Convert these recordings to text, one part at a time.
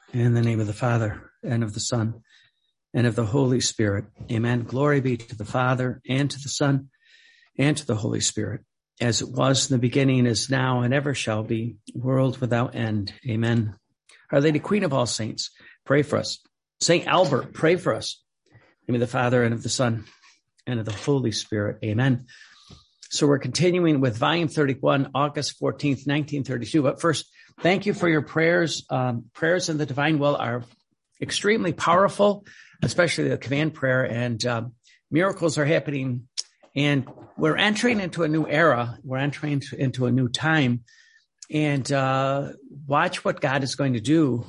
In the name of the Father, and of the Son, and of the Holy Spirit. Amen. Glory be to the Father, and to the Son, and to the Holy Spirit, as it was in the beginning, is now, and ever shall be, world without end. Amen. Our Lady, Queen of all saints, pray for us. Saint Albert, pray for us. In the name of the Father, and of the Son, and of the Holy Spirit. Amen. So we're continuing with volume 31, August 14th, 1932. But first, thank you for your prayers. Prayers in the divine will are extremely powerful, especially the command prayer, and miracles are happening. And we're entering into a new era. We're entering into a new time. And watch what God is going to do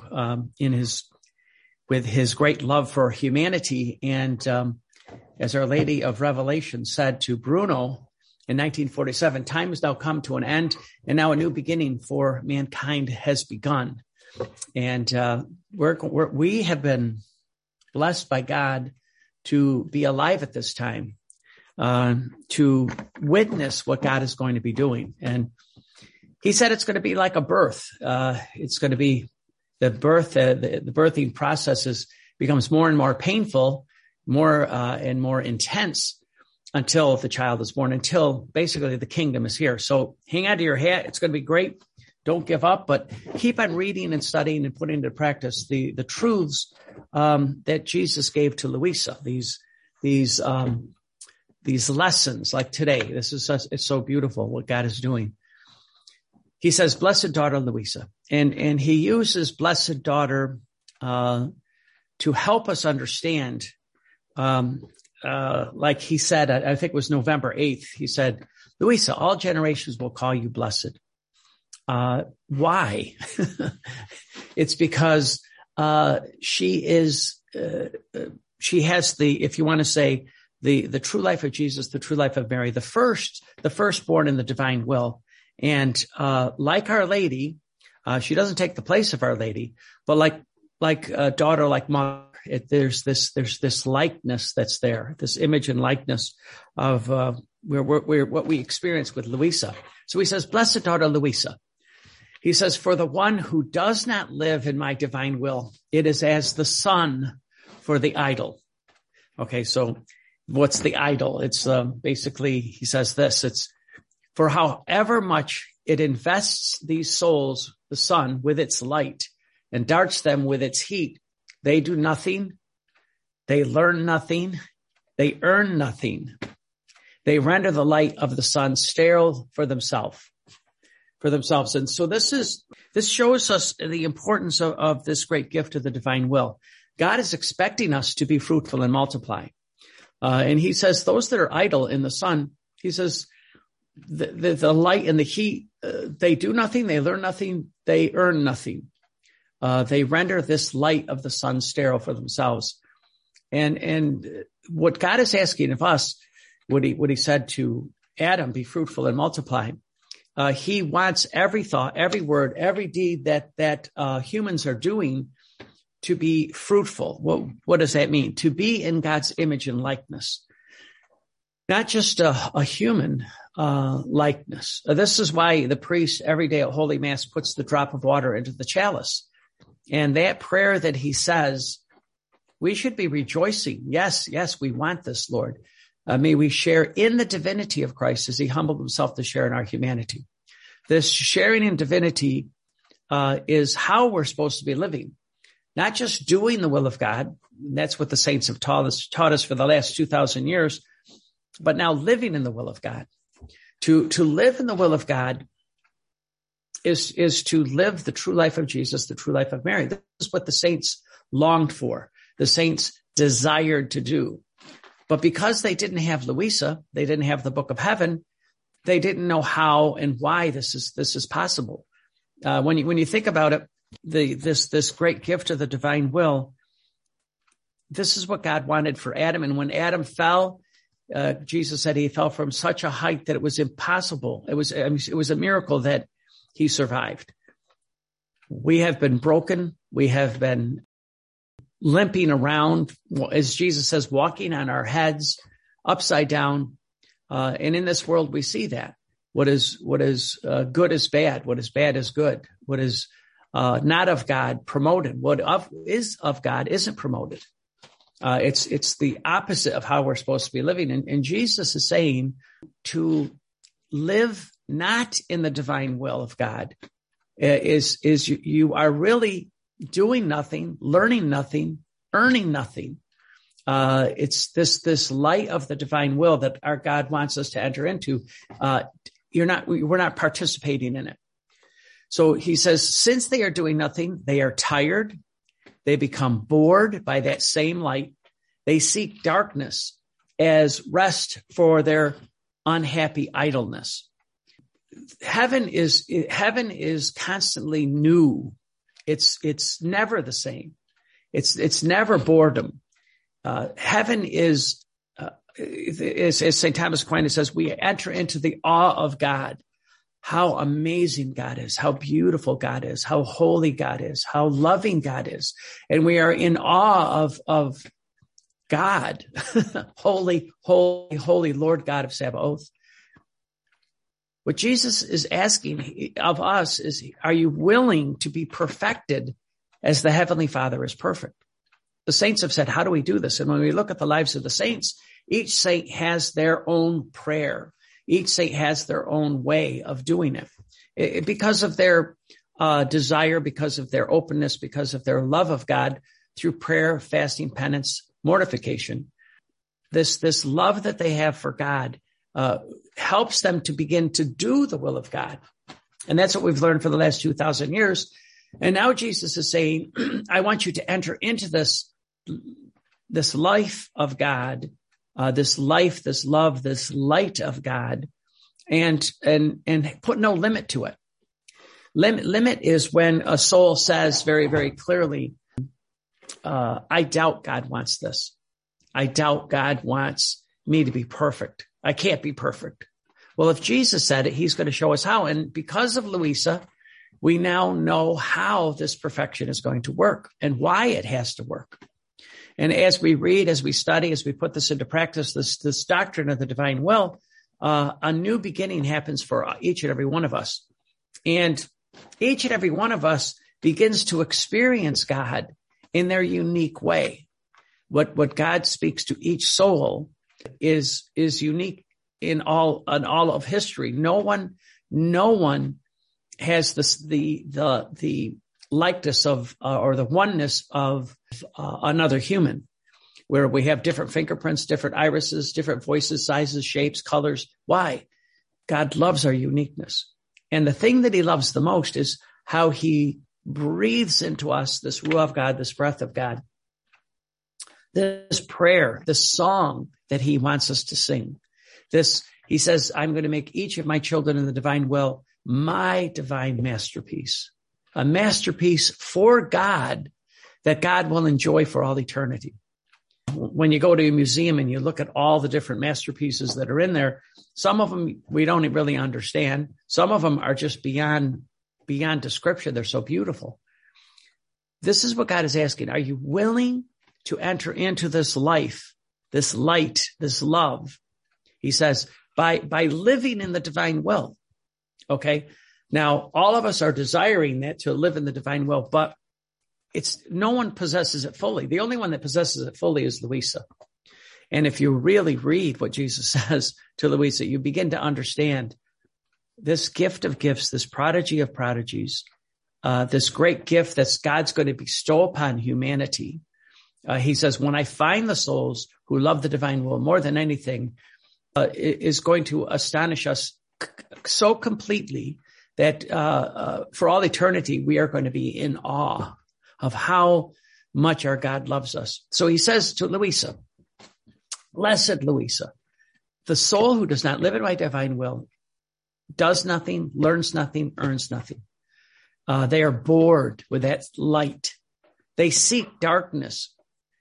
with his great love for humanity. And as Our Lady of Revelation said to Bruno in 1947, time has now come to an end, and now a new beginning for mankind has begun. And we have been blessed by God to be alive at this time, to witness what God is going to be doing. And he said it's going to be like a birth. It's going to be the birth. The birthing process becomes more and more painful, more and more intense, until the child is born, until basically the kingdom is here. So hang on to your hat. It's going to be great. Don't give up, but keep on reading and studying and putting into practice the truths that Jesus gave to Louisa. These lessons, like today. It's so beautiful what God is doing. He says, "Blessed daughter Louisa," and he uses blessed daughter to help us understand. Like he said, I think it was November 8th, he said, "Louisa, all generations will call you blessed." Why? It's because she has if you want to say, the true life of Jesus, the true life of Mary, the firstborn in the divine will. And like Our Lady, she doesn't take the place of Our Lady, but like a daughter, like mother. There's this likeness that's there, this image and likeness of what we experience with Louisa. So he says, "Blessed daughter Louisa." He says, "For the one who does not live in my divine will, it is as the sun for the idol." Okay, so what's the idol? It's basically, he says this, it's for however much it invests these souls, the sun, with its light and darts them with its heat, they do nothing, they learn nothing, they earn nothing. They render the light of the sun sterile for themselves. And so this shows us the importance of this great gift of the divine will. God is expecting us to be fruitful and multiply. And he says, those that are idle in the sun, he says, the light and the heat, they do nothing, they learn nothing, they earn nothing. They render this light of the sun sterile for themselves. And what God is asking of us, what he said to Adam, be fruitful and multiply. He wants every thought, every word, every deed that humans are doing to be fruitful. What does that mean? To be in God's image and likeness. Not just a human likeness. This is why the priest every day at Holy Mass puts the drop of water into the chalice. And that prayer that he says, we should be rejoicing. Yes, we want this, Lord. May we share in the divinity of Christ as he humbled himself to share in our humanity. This sharing in divinity is how we're supposed to be living, not just doing the will of God. That's what the saints have taught us for the last 2,000 years, but now living in the will of God. To live in the will of God is to live the true life of Jesus, the true life of Mary. This is what the saints longed for, the saints desired to do. But because they didn't have Louisa, they didn't have the Book of Heaven, they didn't know how and why this is possible. When you think about it, this great gift of the divine will, this is what God wanted for Adam. And when Adam fell, Jesus said he fell from such a height that it was impossible. It was a miracle that he survived. We have been broken. We have been limping around, as Jesus says, walking on our heads, upside down. And in this world, we see that. What is good is bad. What is bad is good. What is not of God promoted. What is of God isn't promoted. It's the opposite of how we're supposed to be living. And Jesus is saying to live not in the divine will of God is you are really doing nothing, learning nothing, earning nothing. It's this light of the divine will that our God wants us to enter into. We're not participating in it. So he says, since they are doing nothing, they are tired. They become bored by that same light. They seek darkness as rest for their unhappy idleness. Heaven is constantly new. It's never the same. It's never boredom. Heaven is, as St. Thomas Aquinas says, we enter into the awe of God. How amazing God is, how beautiful God is, how holy God is, how loving God is. And we are in awe of God, holy, holy, holy Lord God of Sabaoth. What Jesus is asking of us is, are you willing to be perfected as the Heavenly Father is perfect? The saints have said, how do we do this? And when we look at the lives of the saints, each saint has their own prayer. Each saint has their own way of doing it. Because of their desire, because of their openness, because of their love of God through prayer, fasting, penance, mortification. This love that they have for God helps them to begin to do the will of God. And that's what we've learned for the last 2,000 years. And now Jesus is saying, I want you to enter into this life of God, this life, this love, this light of God, and put no limit to it. Limit is when a soul says very, very clearly, I doubt God wants this. I doubt God wants me to be perfect. I can't be perfect. Well, if Jesus said it, he's going to show us how. And because of Louisa, we now know how this perfection is going to work and why it has to work. And as we read, as we study, as we put this into practice, this doctrine of the divine will, a new beginning happens for each and every one of us. And each and every one of us begins to experience God in their unique way. What God speaks to each soul is unique in all of history. No one has the likeness of or the oneness of another human, where we have different fingerprints, different irises, different voices, sizes, shapes, colors. Why? God loves our uniqueness. And the thing that he loves the most is how he breathes into us this ruah of God, this breath of God, this prayer, this song that he wants us to sing. He says, I'm going to make each of my children in the divine will my divine masterpiece, a masterpiece for God that God will enjoy for all eternity. When you go to a museum and you look at all the different masterpieces that are in there, some of them we don't really understand. Some of them are just beyond description. They're so beautiful. This is what God is asking. Are you willing to enter into this life, this light, this love? He says, by living in the divine will. Okay. Now, all of us are desiring that, to live in the divine will, but no one possesses it fully. The only one that possesses it fully is Louisa. And if you really read what Jesus says to Louisa, you begin to understand this gift of gifts, this prodigy of prodigies, this great gift that God's going to bestow upon humanity. He says, when I find the souls who love the divine will more than anything, is going to astonish us so completely that for all eternity, we are going to be in awe of how much our God loves us. So he says to Louisa, blessed Louisa, the soul who does not live in my divine will does nothing, learns nothing, earns nothing. They are bored with that light. They seek darkness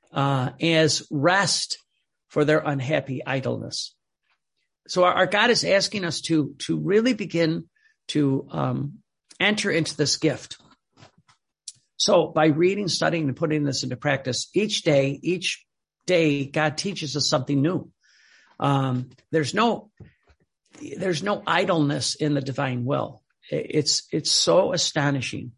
as rest for their unhappy idleness. So our God is asking us to really begin to enter into this gift. So by reading, studying, and putting this into practice, each day, God teaches us something new. There's no idleness in the divine will. It's so astonishing.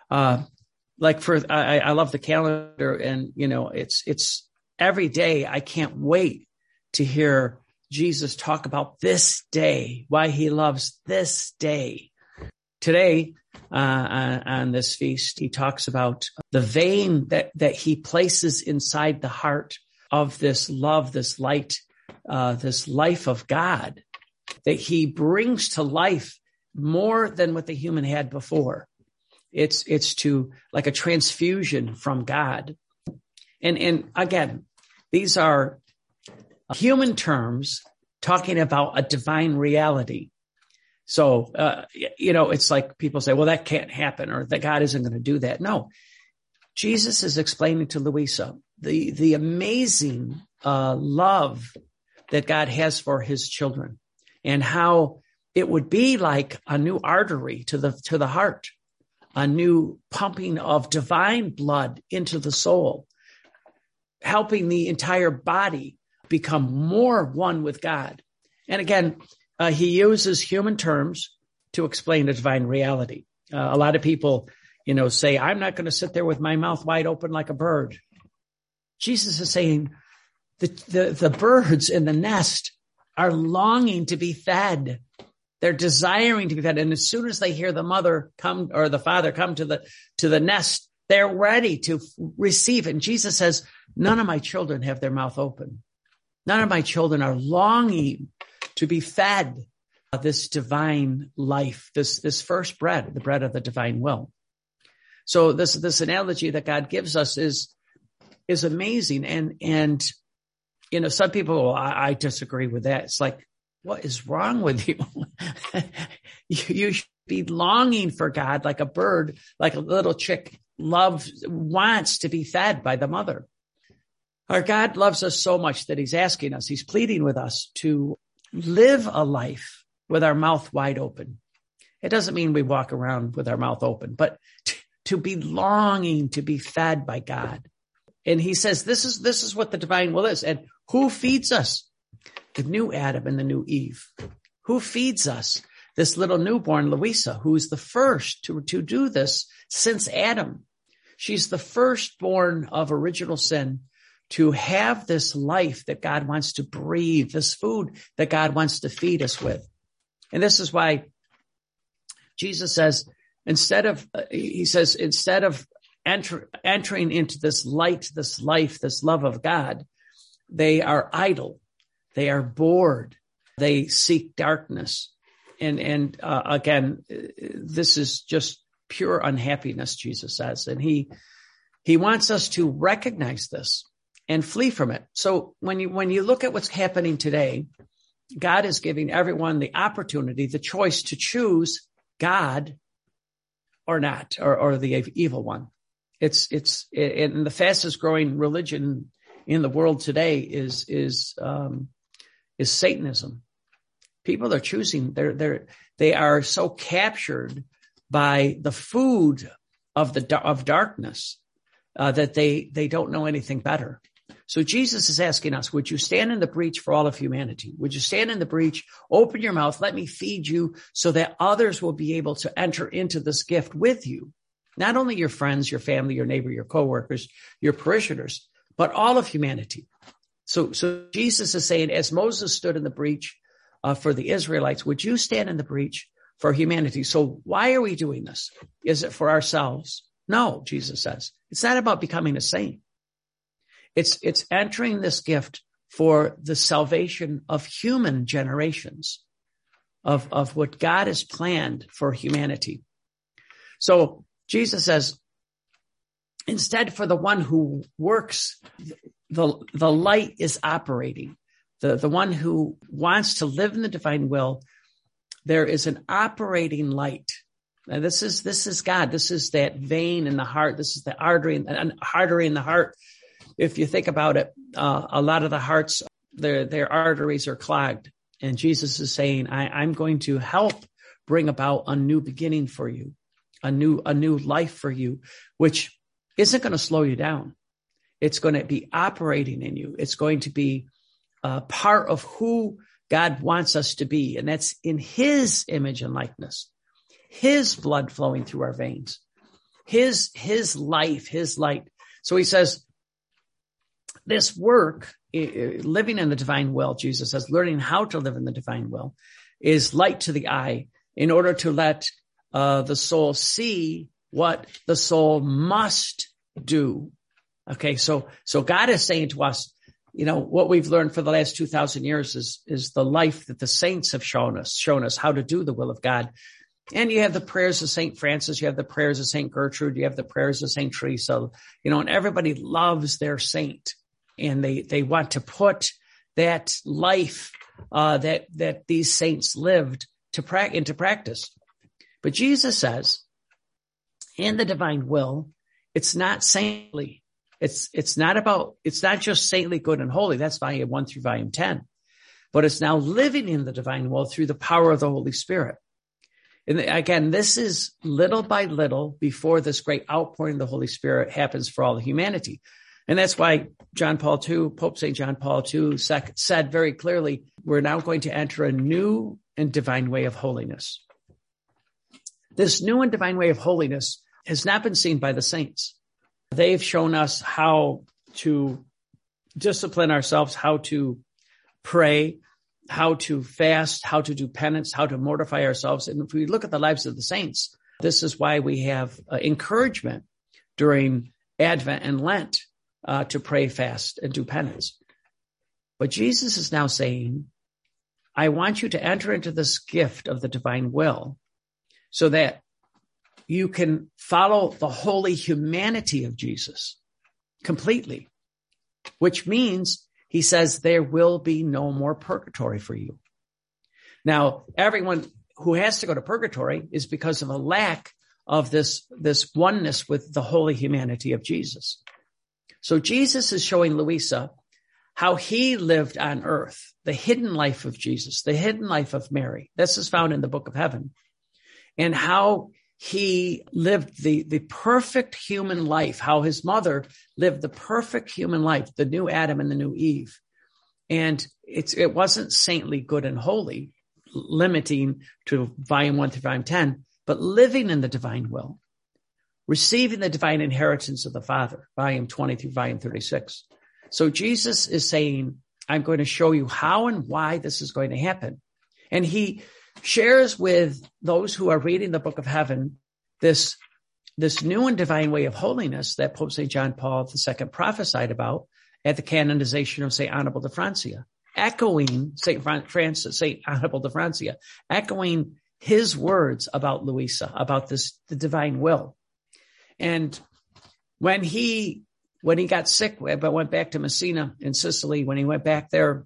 I love the calendar, and it's every day. I can't wait to hear Jesus talk about this day, why he loves this day. Today, on this feast, he talks about the vein that he places inside the heart of this love, this light, this life of God, that he brings to life more than what the human had before. It's to like a transfusion from God. And again, these are human terms talking about a divine reality. So, it's like people say, well, that can't happen, or that God isn't going to do that. No, Jesus is explaining to Louisa the amazing love that God has for his children, and how it would be like a new artery to the heart, a new pumping of divine blood into the soul, helping the entire body become more one with God. And again, he uses human terms to explain the divine reality. A lot of people, say, I'm not going to sit there with my mouth wide open like a bird. Jesus is saying the birds in the nest are longing to be fed. They're desiring to be fed. And as soon as they hear the mother come or the father come to the nest, they're ready to receive it. And Jesus says, none of my children have their mouth open. None of my children are longing to be fed this divine life, this first bread, the bread of the divine will. So this analogy that God gives us is amazing. And some people, well, I disagree with that. It's like, what is wrong with you? You should be longing for God like a bird, like a little chick wants to be fed by the mother. Our God loves us so much that he's asking us, he's pleading with us to live a life with our mouth wide open. It doesn't mean we walk around with our mouth open, but to be longing to be fed by God. And he says, this is what the divine will is. And who feeds us? The new Adam and the new Eve. Who feeds us? This little newborn Louisa, who's the first to do this since Adam. She's the firstborn of original sin to have this life that God wants to breathe, this food that God wants to feed us with. And this is why Jesus says, instead of entering into this light, this life, this love of God, they are idle. They are bored. They seek darkness. And again, this is just pure unhappiness, Jesus says. And he wants us to recognize this and flee from it. So when you look at what's happening today, God is giving everyone the opportunity, the choice to choose God or not, or the evil one. It's and the fastest growing religion in the world today is Satanism. People are choosing, they are so captured by the food of darkness that they don't know anything better. So Jesus is asking us, would you stand in the breach for all of humanity? Would you stand in the breach, open your mouth, let me feed you so that others will be able to enter into this gift with you? Not only your friends, your family, your neighbor, your coworkers, your parishioners, but all of humanity. So Jesus is saying, as Moses stood in the breach for the Israelites, would you stand in the breach for humanity? So why are we doing this? Is it for ourselves? No, Jesus says. It's not about becoming a saint. It's entering this gift for the salvation of human generations, of what God has planned for humanity. So Jesus says, instead, for the one who works, the light is operating. The one who wants to live in the divine will, there is an operating light. Now, this is God. This is that vein in the heart. This is the artery in the heart. If you think about it, a lot of the hearts, their arteries are clogged. And Jesus is saying, I'm going to help bring about a new beginning for you, a new life for you, which isn't going to slow you down. It's going to be operating in you. It's going to be part of who God wants us to be. And that's in his image and likeness, his blood flowing through our veins, his life, his light. So he says, this work, living in the divine will, Jesus says, learning how to live in the divine will is light to the eye in order to let the soul see what the soul must do. Okay. So God is saying to us, what we've learned for the last 2,000 years is the life that the saints have shown us how to do the will of God. And you have the prayers of St. Francis, you have the prayers of St. Gertrude, you have the prayers of St. Teresa, and everybody loves their saint. And they want to put that life that these saints lived into practice. But Jesus says, in the divine will, it's not saintly. It's not just saintly, good, and holy. That's volume 1 through volume 10. But it's now living in the divine will through the power of the Holy Spirit. And again, this is little by little before this great outpouring of the Holy Spirit happens for all of humanity. And that's why Pope St. John Paul II said very clearly, we're now going to enter a new and divine way of holiness. This new and divine way of holiness has not been seen by the saints. They've shown us how to discipline ourselves, how to pray, how to fast, how to do penance, how to mortify ourselves. And if we look at the lives of the saints, this is why we have encouragement during Advent and Lent to pray, fast, and do penance. But Jesus is now saying, I want you to enter into this gift of the divine will so that you can follow the holy humanity of Jesus completely, which means he says there will be no more purgatory for you. Now, everyone who has to go to purgatory is because of a lack of this oneness with the holy humanity of Jesus. So Jesus is showing Luisa how he lived on earth, the hidden life of Jesus, the hidden life of Mary. This is found in the Book of Heaven. And how he lived the perfect human life, how his mother lived the perfect human life, the new Adam and the new Eve. And it wasn't saintly, good, and holy, limiting to volume 1 through volume 10, but living in the divine will, receiving the divine inheritance of the Father, volume 20 through volume 36. So Jesus is saying, I'm going to show you how and why this is going to happen. And he shares with those who are reading the Book of Heaven this new and divine way of holiness that Pope St. John Paul II prophesied about at the canonization of St. Annibal de Francia, echoing St. Annibal de Francia, echoing his words about Luisa, about the divine will. And when he got sick, but went back to Messina in Sicily, when he went back there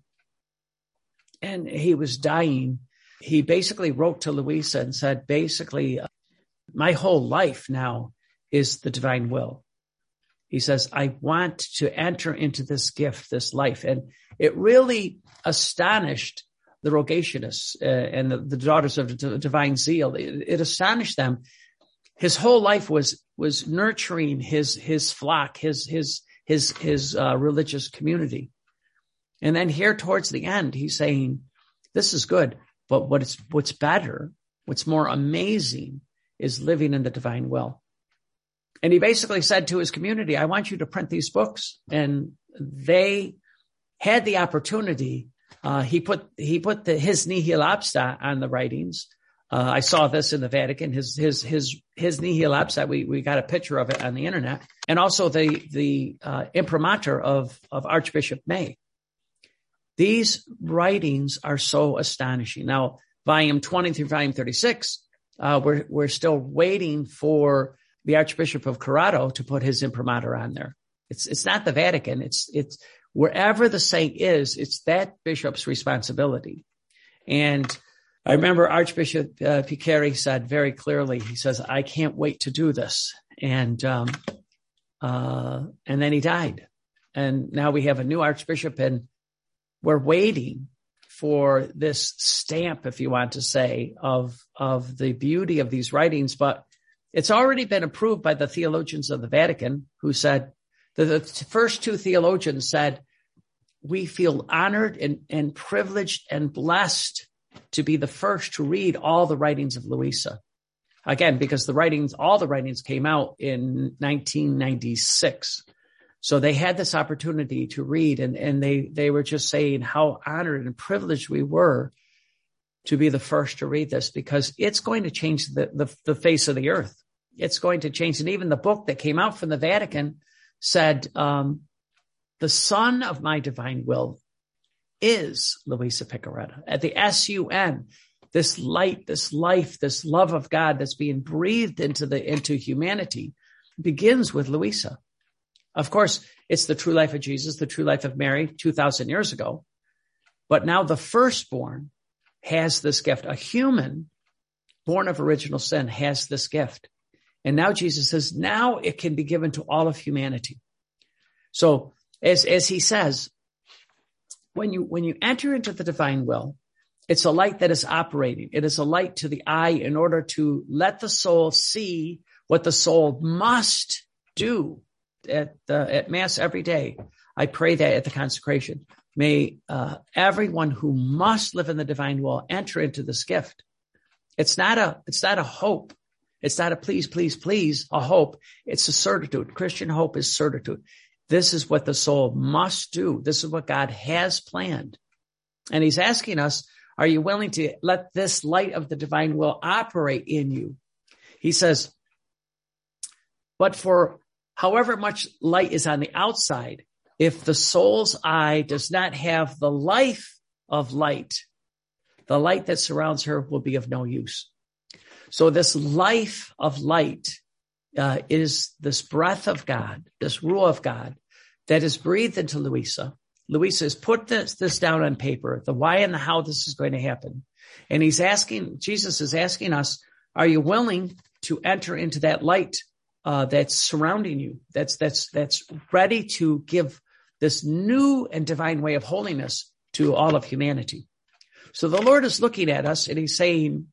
and he was dying, he basically wrote to Luisa and said, basically, my whole life now is the divine will. He says, I want to enter into this gift, this life. And it really astonished the Rogationists and the daughters of the divine zeal. It astonished them. His whole life was nurturing his flock, his religious community. And then here towards the end, he's saying, this is good. But what's better, what's more amazing is living in the divine will. And he basically said to his community, I want you to print these books. And they had the opportunity. He put his nihil obstat on the writings. I saw this in the Vatican, his nihil obstat. We got a picture of it on the internet. And also the imprimatur of Archbishop May. These writings are so astonishing. Now, volume 20 through volume 36, we're still waiting for the Archbishop of Corrado to put his imprimatur on there. It's not the Vatican. It's wherever the saint is, it's that bishop's responsibility. And I remember Archbishop Picari said very clearly, he says, I can't wait to do this. And then he died. And now we have a new Archbishop, and we're waiting for this stamp, if you want to say, of the beauty of these writings. But it's already been approved by the theologians of the Vatican, who said, the first two theologians said, we feel honored and privileged and blessed to be the first to read all the writings of Luisa. Again, because all the writings came out in 1996. So they had this opportunity to read, and they were just saying how honored and privileged we were to be the first to read this, because it's going to change the face of the earth. It's going to change. And even the book that came out from the Vatican said, the Son of my divine will is Luisa Piccarreta. At the SUN, this light, this life, this love of God that's being breathed into humanity begins with Luisa. Of course, it's the true life of Jesus, the true life of Mary 2,000 years ago. But now the firstborn has this gift. A human born of original sin has this gift. And now Jesus says, now it can be given to all of humanity. So as he says, when you enter into the divine will, it's a light that is operating. It is a light to the eye in order to let the soul see what the soul must do. At Mass every day, I pray that at the consecration. May everyone who must live in the divine will enter into this gift. It's not a hope. It's not a please, please, please, a hope. It's a certitude. Christian hope is certitude. This is what the soul must do. This is what God has planned. And he's asking us, are you willing to let this light of the divine will operate in you? He says, but for however much light is on the outside, if the soul's eye does not have the life of light, the light that surrounds her will be of no use. So this life of light is this breath of God, this ruah of God that is breathed into Luisa. Luisa has put this down on paper, the why and the how this is going to happen. And Jesus is asking us, are you willing to enter into that light that's surrounding you, that's ready to give this new and divine way of holiness to all of humanity? So the Lord is looking at us and he's saying,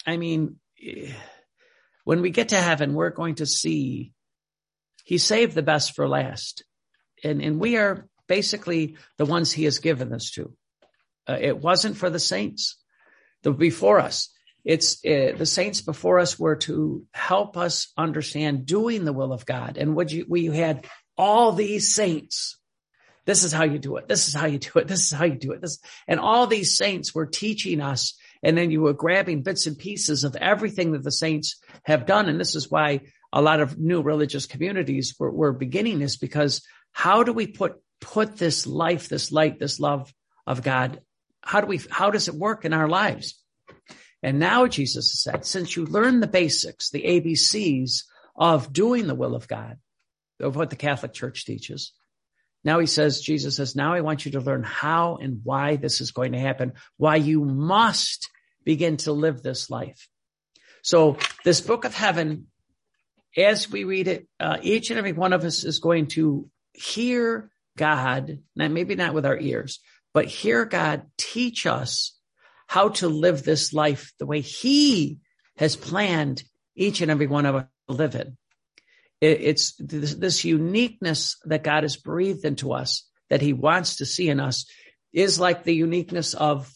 when we get to heaven, we're going to see he saved the best for last. And we are basically the ones he has given this to. It wasn't for the saints before us. It's the saints before us were to help us understand doing the will of God. And we had all these saints. This is how you do it. This is how you do it. This is how you do it. And all these saints were teaching us. And then you were grabbing bits and pieces of everything that the saints have done. And this is why a lot of new religious communities were beginning this, because how do we put this life, this light, this love of God? How does it work in our lives? And now Jesus has said, since you learn the basics, the ABCs of doing the will of God, of what the Catholic Church teaches, now Jesus says, now I want you to learn how and why this is going to happen, why you must begin to live this life. So this book of heaven, as we read it, each and every one of us is going to hear God, maybe not with our ears, but hear God teach us how to live this life the way he has planned each and every one of us to live it. It's this uniqueness that God has breathed into us, that he wants to see in us, is like the uniqueness of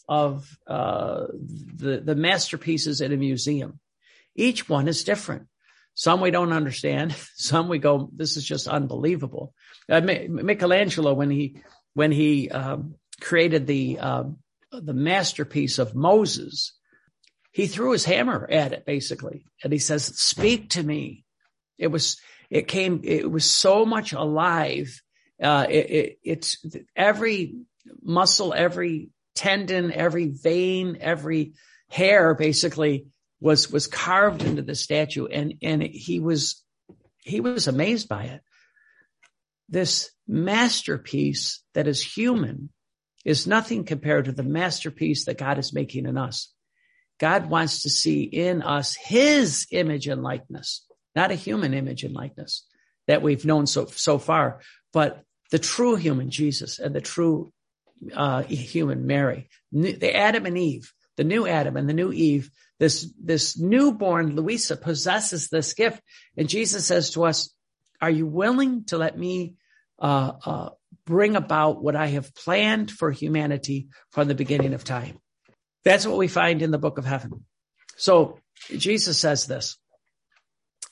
the masterpieces in a museum. Each one is different. Some we don't understand. Some we go, this is just unbelievable. Michelangelo, when he created the masterpiece of Moses, he threw his hammer at it basically, and he says, "Speak to me." It was so much alive. It's every muscle, every tendon, every vein, every hair basically was carved into the statue, and he was amazed by it. This masterpiece that is human is nothing compared to the masterpiece that God is making in us. God wants to see in us his image and likeness, not a human image and likeness that we've known so far, but the true human Jesus and the true human Mary, the Adam and Eve, the new Adam and the new Eve. This newborn Luisa possesses this gift, and Jesus says to us, "Are you willing to let me bring about what I have planned for humanity from the beginning of time?" That's what we find in the book of heaven. So Jesus says this,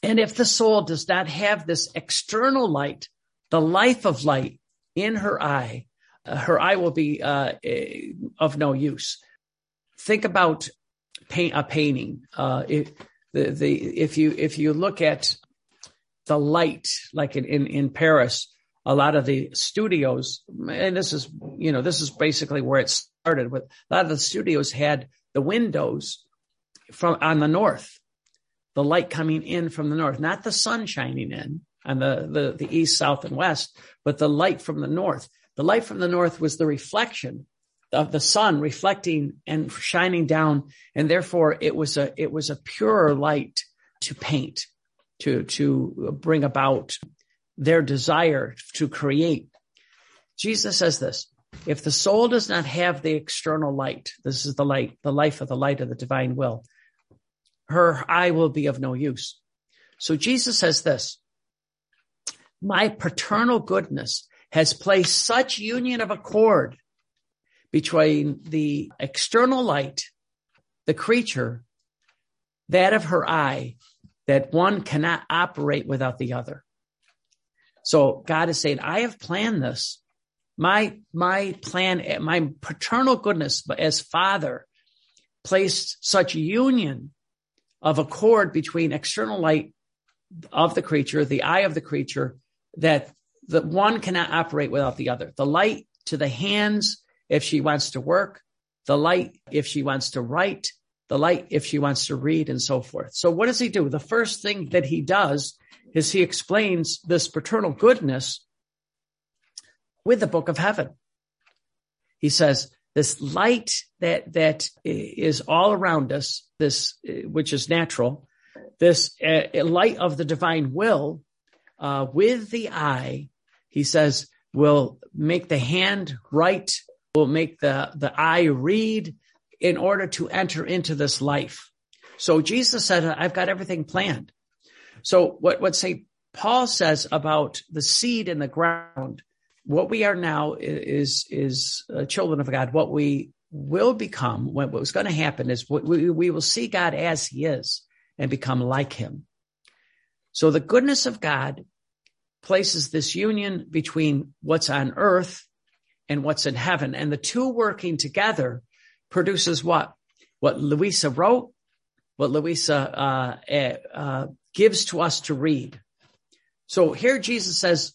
And if the soul does not have this external light, the life of light in her eye will be of no use. Think about a painting. If you look at the light, like in Paris, a lot of the studios, and this is basically where it started with, a lot of the studios had the windows on the north, the light coming in from the north, not the sun shining in on the east, south, and west, but the light from the north. The light from the north was the reflection of the sun reflecting and shining down, and therefore it was a purer light to paint, to bring about their desire to create. Jesus says this: if the soul does not have the external light, this is the light, the life of the light of the divine will, her eye will be of no use. So Jesus says this: my paternal goodness has placed such union of accord between the external light, the creature, that of her eye, that one cannot operate without the other. So God is saying, I have planned this. My plan, my paternal goodness as Father placed such union of accord between external light of the creature, the eye of the creature, that the one cannot operate without the other. The light to the hands if she wants to work, the light if she wants to write, the light if she wants to read, and so forth. So what does he do? The first thing that he does is he explains this paternal goodness with the book of heaven. He says, this light that is all around us, this which is natural, this light of the divine will, with the eye, he says, will make the hand write, will make the eye read in order to enter into this life. So Jesus said, I've got everything planned. So what St. Paul says about the seed in the ground, what we are now is children of God. What we will become, what's going to happen is we will see God as he is and become like him. So the goodness of God places this union between what's on earth and what's in heaven. And the two working together produces what? What Louisa wrote, what Louisa gives to us to read. So here Jesus says,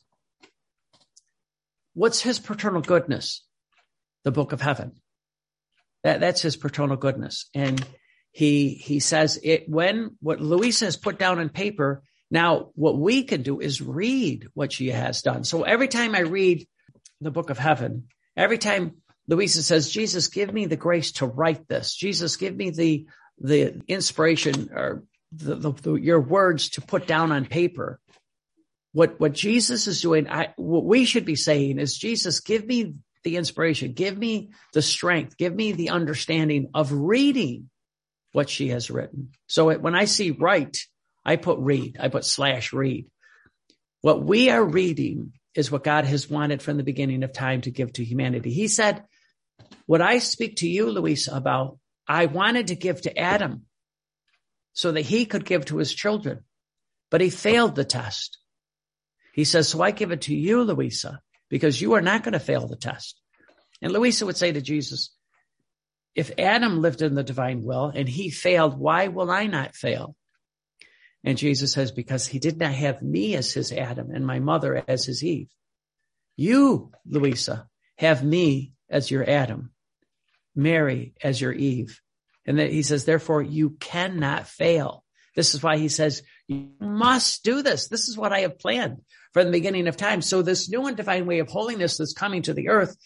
what's his paternal goodness? The book of heaven. That's his paternal goodness. And he says what Louisa has put down on paper, now what we can do is read what she has done. So every time I read the book of heaven, every time Louisa says, Jesus, give me the grace to write this. Jesus, give me the inspiration or your words to put down on paper. What Jesus is doing, what we should be saying is, Jesus, give me the inspiration, give me the strength, give me the understanding of reading what she has written. So when I see write, I put read, I put /read. What we are reading is what God has wanted from the beginning of time to give to humanity. He said, what I speak to you, Louisa, about, I wanted to give to Adam so that he could give to his children, but he failed the test. He says, so I give it to you, Louisa, because you are not going to fail the test. And Louisa would say to Jesus, if Adam lived in the divine will and he failed, why will I not fail? And Jesus says, because he did not have me as his Adam and my mother as his Eve. You, Louisa, have me as your Adam, Mary as your Eve. And then he says, therefore, you cannot fail. This is why he says, you must do this. This is what I have planned from the beginning of time. So this new and divine way of holiness that's coming to the earth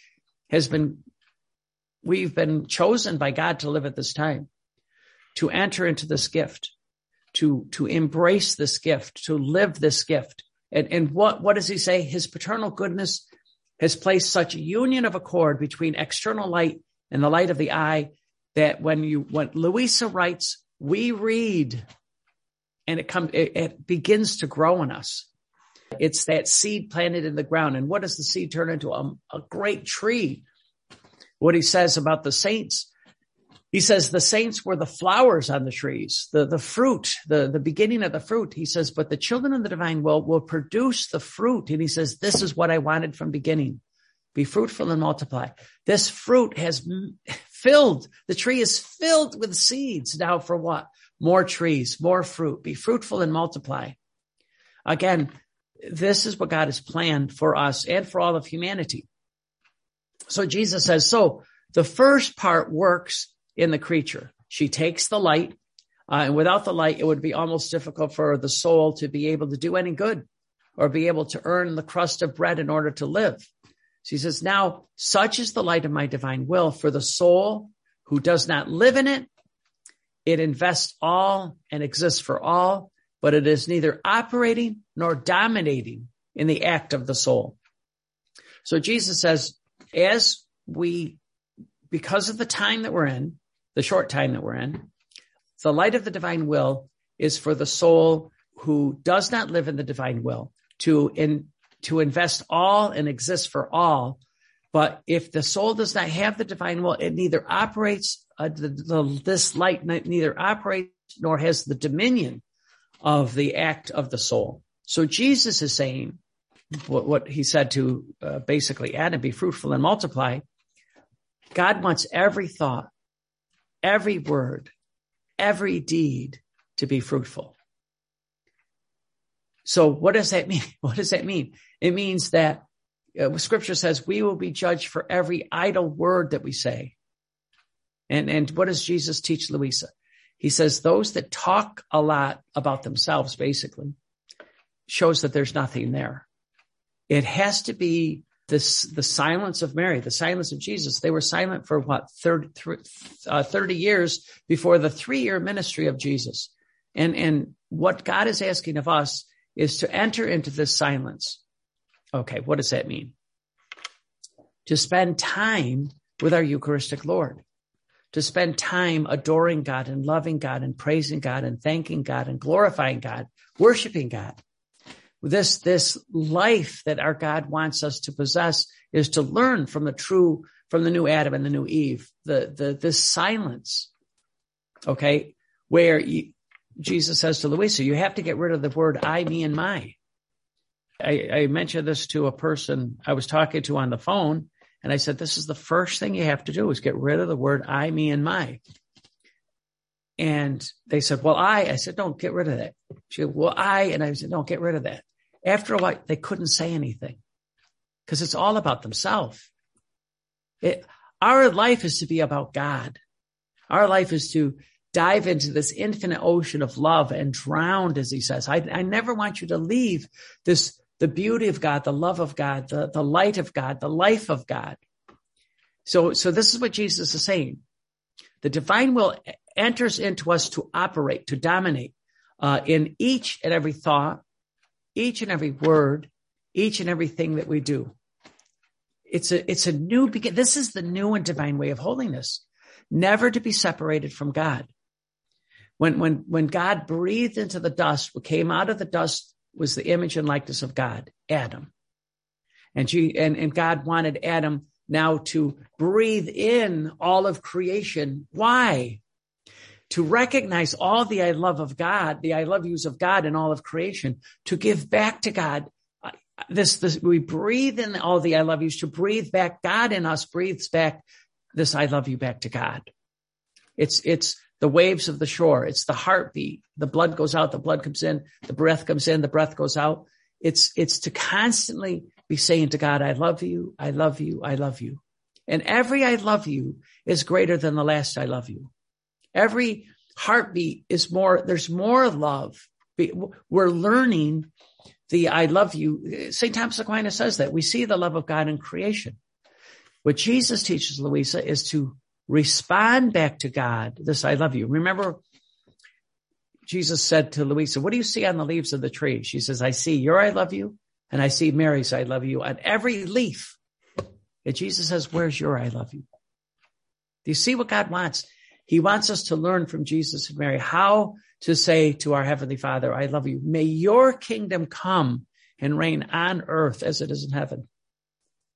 we've been chosen by God to live at this time, to enter into this gift, to embrace this gift, to live this gift. And what does he say? His paternal goodness has placed such a union of accord between external light and the light of the eye that when Louisa writes, we read, and it begins to grow in us. It's that seed planted in the ground. And what does the seed turn into? A great tree. What he says about the saints, He says the saints were the flowers on the trees, the fruit, the beginning of the fruit. He says, but the children of the divine will produce the fruit. And he says, this is what I wanted from beginning. Be fruitful and multiply. This fruit has filled, the tree is filled with seeds. Now for what? More trees, more fruit. Be fruitful and multiply. Again, this is what God has planned for us and for all of humanity. So Jesus says, so the first part works in the creature. She takes the light, and without the light, it would be almost difficult for the soul to be able to do any good or be able to earn the crust of bread in order to live. She says, now, such is the light of my divine will for the soul who does not live in it. It invests all and exists for all, but it is neither operating nor dominating in the act of the soul. So Jesus says, because of the time that we're in, the short time that we're in, the light of the divine will is for the soul who does not live in the divine will to invest all and exist for all. But if the soul does not have the divine will, it neither operates, this light neither operates nor has the dominion of the act of the soul. So Jesus is saying what he said to basically Adam, be fruitful and multiply. God wants every thought, every word, every deed to be fruitful. So what does that mean? What does that mean? It means that Scripture says we will be judged for every idle word that we say. And what does Jesus teach Louisa? He says those that talk a lot about themselves, basically, shows that there's nothing there. It has to be the silence of Mary, the silence of Jesus. They were silent for 30 years before the 3-year ministry of Jesus. And what God is asking of us is to enter into this silence. Okay, what does that mean? To spend time with our Eucharistic Lord, to spend time adoring God and loving God and praising God and thanking God and glorifying God, worshiping God. This life that our God wants us to possess is to learn from the new Adam and the new Eve, this silence, okay, where Jesus says to Louisa, you have to get rid of the word I, me, and my. I mentioned this to a person I was talking to on the phone, and I said, this is the first thing you have to do is get rid of the word I, me, and my. And they said, well, I said, don't get rid of that. She said, well, and I said, no, get rid of that. After a while, they couldn't say anything because it's all about themselves. Our life is to be about God. Our life is to dive into this infinite ocean of love and drown, as he says. I never want you to leave the beauty of God, the love of God, the light of God, the life of God. So this is what Jesus is saying. The divine will enters into us to operate, to dominate in each and every thought, each and every word, each and everything that we do. It's a new beginning. This is the new and divine way of holiness, never to be separated from God. When God breathed into the dust, what came out of the dust was the image and likeness of God, Adam. And God wanted Adam now to breathe in all of creation. Why? To recognize all the I love of God, the I love yous of God in all of creation, to give back to God. We breathe in all the I love yous, to breathe back. God in us breathes back this I love you back to God. It's the waves of the shore. It's the heartbeat. The blood goes out, the blood comes in, the breath comes in, the breath goes out. It's to constantly be saying to God, I love you, I love you, I love you. And every I love you is greater than the last I love you. Every heartbeat is more, there's more love. We're learning the I love you. St. Thomas Aquinas says that. We see the love of God in creation. What Jesus teaches Louisa is to respond back to God, this I love you. Remember, Jesus said to Louisa, what do you see on the leaves of the tree? She says, I see your I love you, and I see Mary's I love you on every leaf. And Jesus says, where's your I love you? Do you see what God wants? He wants us to learn from Jesus and Mary how to say to our Heavenly Father, I love you. May your kingdom come and reign on earth as it is in heaven.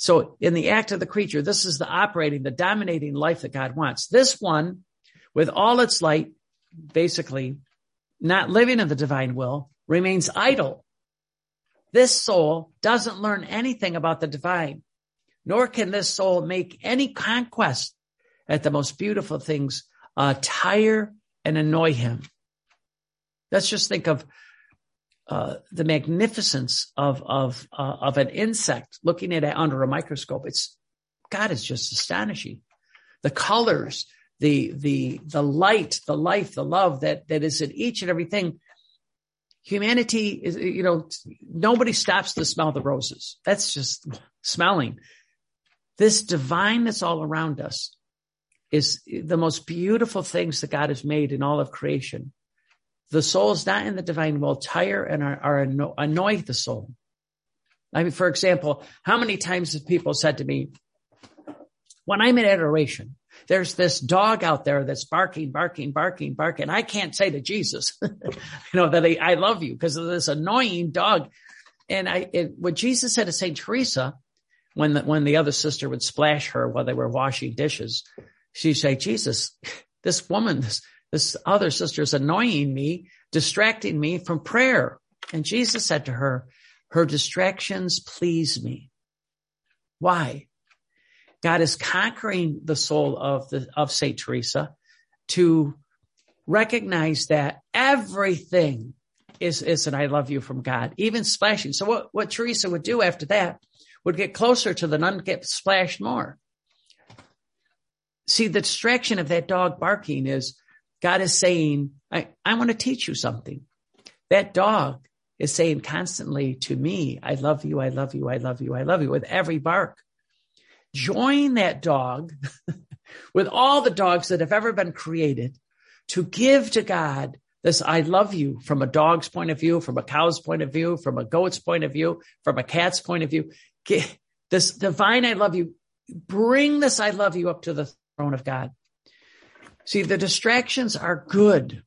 So in the act of the creature, this is the dominating life that God wants. This one, with all its light, basically not living in the divine will, remains idle. This soul doesn't learn anything about the divine, nor can this soul make any conquest at the most beautiful things tire and annoy him. Let's just think of the magnificence of an insect, looking at it under a microscope. God is just astonishing. The colors, the light, the life, the love that is in each and everything. Humanity is, nobody stops to smell the roses. That's just smelling. This divine that's all around us is the most beautiful things that God has made in all of creation. The souls not in the divine will tire and annoy the soul. I mean, for example, how many times have people said to me, when I'm in adoration, there's this dog out there that's barking. I can't say to Jesus, that I love you because of this annoying dog. And what Jesus said to Saint Teresa, when the other sister would splash her while they were washing dishes, she'd say, Jesus, this woman, this other sister is annoying me, distracting me from prayer. And Jesus said to her, her distractions please me. Why? God is conquering the soul of Saint Teresa to recognize that everything is an I love you from God, even splashing. So what Teresa would do after that would get closer to the nun, get splashed more. See, the distraction of that dog barking is God is saying, I want to teach you something. That dog is saying constantly to me, I love you, I love you, I love you, I love you, with every bark. Join that dog with all the dogs that have ever been created to give to God this I love you from a dog's point of view, from a cow's point of view, from a goat's point of view, from a cat's point of view. This divine I love you, bring this I love you up to the throne of God. See, the distractions are good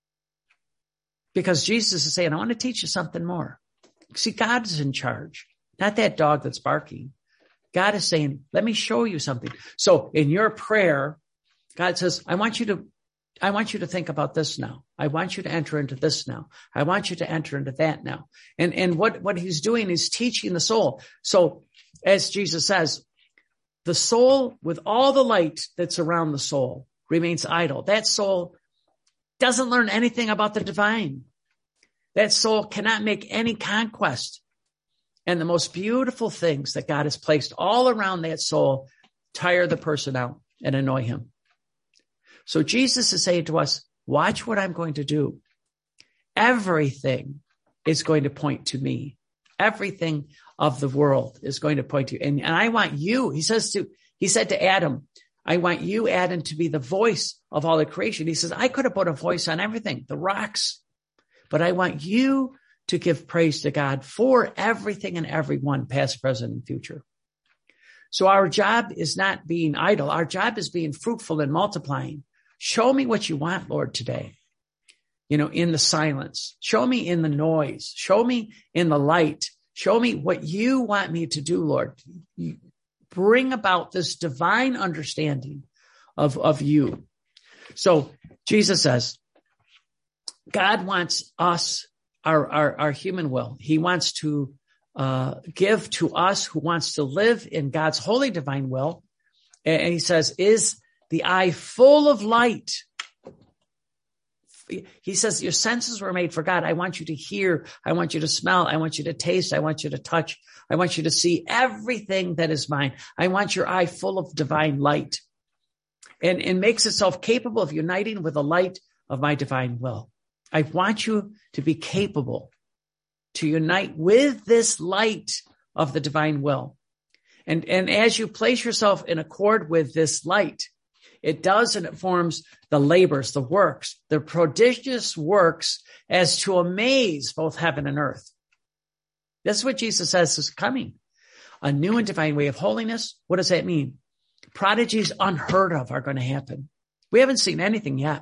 because Jesus is saying, I want to teach you something more. See, God is in charge, not that dog that's barking. God is saying, let me show you something. So in your prayer, God says, I want you to think about this now. I want you to enter into this now. I want you to enter into that now. And what he's doing is teaching the soul. So as Jesus says, the soul with all the light that's around the soul remains idle. That soul doesn't learn anything about the divine. That soul cannot make any conquest. And the most beautiful things that God has placed all around that soul tire the person out and annoy him. So Jesus is saying to us, watch what I'm going to do. Everything is going to point to me. Everything of the world is going to point to you. And I want you, he said to Adam, I want you, Adam, to be the voice of all the creation. He says, I could have put a voice on everything, the rocks, but I want you to give praise to God for everything and everyone, past, present, and future. So our job is not being idle. Our job is being fruitful and multiplying. Show me what you want, Lord, today. In the silence. Show me in the noise. Show me in the light. Show me what you want me to do, Lord. You bring about this divine understanding of you. So Jesus says, God wants us, our human will. He wants to give to us who wants to live in God's holy divine will. And he says, is the eye full of light? He says, your senses were made for God. I want you to hear. I want you to smell. I want you to taste. I want you to touch. I want you to see everything that is mine. I want your eye full of divine light, and makes itself capable of uniting with the light of my divine will. I want you to be capable to unite with this light of the divine will. And as you place yourself in accord with this light, it does, and it forms the labors, the works, the prodigious works as to amaze both heaven and earth. That's what Jesus says is coming. A new and divine way of holiness. What does that mean? Prodigies unheard of are going to happen. We haven't seen anything yet.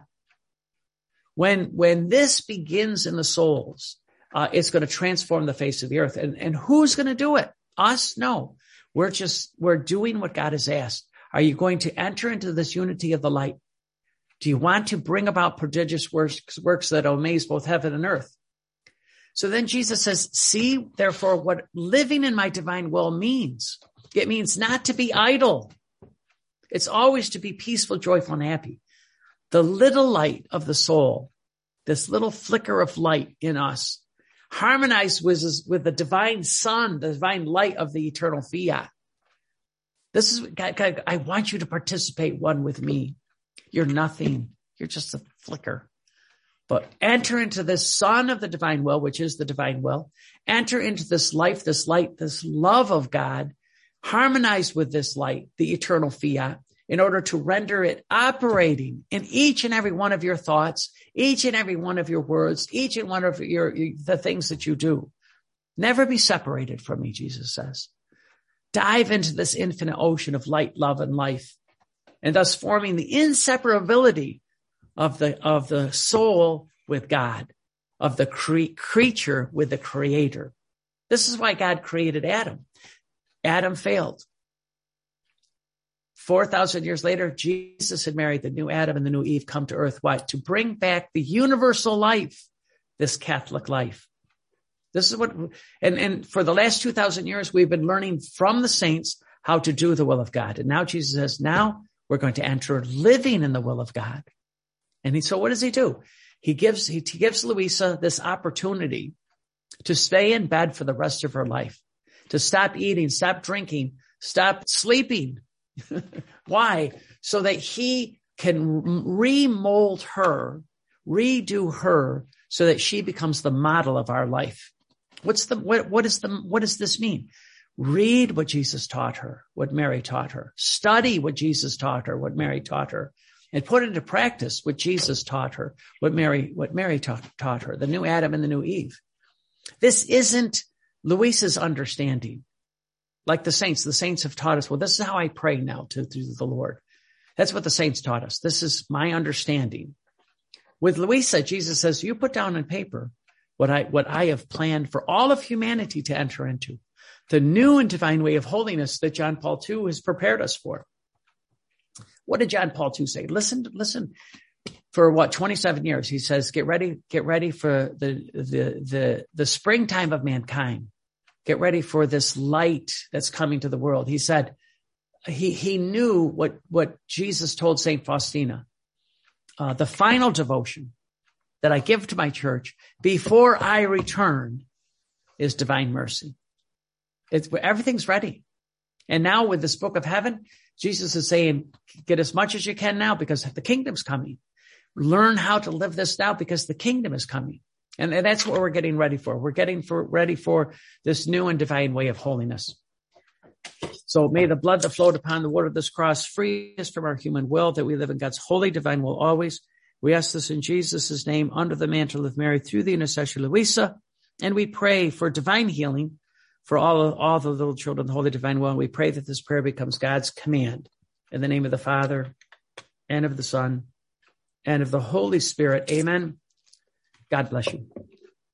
When this begins in the souls, it's going to transform the face of the earth. And who's going to do it? Us? No. We're doing what God has asked. Are you going to enter into this unity of the light? Do you want to bring about prodigious works that amaze both heaven and earth? So then Jesus says, see, therefore, what living in my divine will means. It means not to be idle. It's always to be peaceful, joyful, and happy. The little light of the soul, this little flicker of light in us, harmonized with the divine sun, the divine light of the eternal fiat. This is, God, I want you to participate one with me. You're nothing. You're just a flicker. But enter into this sun of the divine will, which is the divine will. Enter into this life, this light, this love of God, harmonize with this light, the eternal fiat, in order to render it operating in each and every one of your thoughts, each and every one of your words, each and one of the things that you do. Never be separated from me, Jesus says. Dive into this infinite ocean of light, love, and life, and thus forming the inseparability of the soul with God, of the creature with the creator. This is why God created Adam. Adam failed. 4,000 years later, Jesus had married the new Adam and the new Eve come to earth. What? To bring back the universal life, this Catholic life. This is what, and for the last 2,000 years, we've been learning from the saints how to do the will of God. And now Jesus says, now we're going to enter living in the will of God. And so what does he do? He gives Louisa this opportunity to stay in bed for the rest of her life, to stop eating, stop drinking, stop sleeping. Why? So that he can remold her, redo her, so that she becomes the model of our life. What does this mean? Read what Jesus taught her, what Mary taught her. Study what Jesus taught her, what Mary taught her. And put into practice what Jesus taught her, what Mary taught her, the new Adam and the new Eve. This isn't Louisa's understanding. Like the saints have taught us, well, this is how I pray now to the Lord. That's what the saints taught us. This is my understanding. With Louisa, Jesus says, you put down on paper what I have planned for all of humanity to enter into, the new and divine way of holiness that John Paul II has prepared us for. What did John Paul II say? Listen, for 27 years, he says, get ready for the springtime of mankind. Get ready for this light that's coming to the world. He said, he knew what Jesus told Saint Faustina. The final devotion that I give to my church before I return is divine mercy. Everything's ready. And now with this book of heaven, Jesus is saying, get as much as you can now because the kingdom's coming. Learn how to live this now because the kingdom is coming. And that's what we're getting ready for. We're getting ready for this new and divine way of holiness. So may the blood that flowed upon the wood of this cross free us from our human will, that we live in God's holy divine will always. We ask this in Jesus' name, under the mantle of Mary, through the intercession of Louisa. And we pray for divine healing for all the little children of the holy divine will. And we pray that this prayer becomes God's command. In the name of the Father, and of the Son, and of the Holy Spirit. Amen. God bless you.